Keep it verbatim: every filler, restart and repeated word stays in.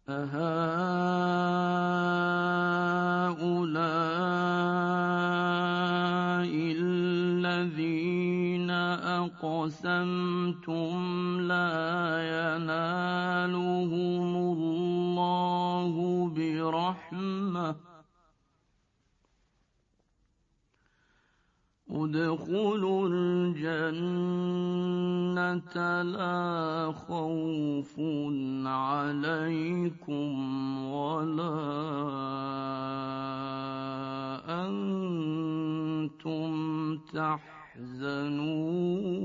أهؤلاء الذين أقسمتم لا ينالهم الله برحمة ادخلوا الجنة لا خوف عليكم ولا أنتم تحزنون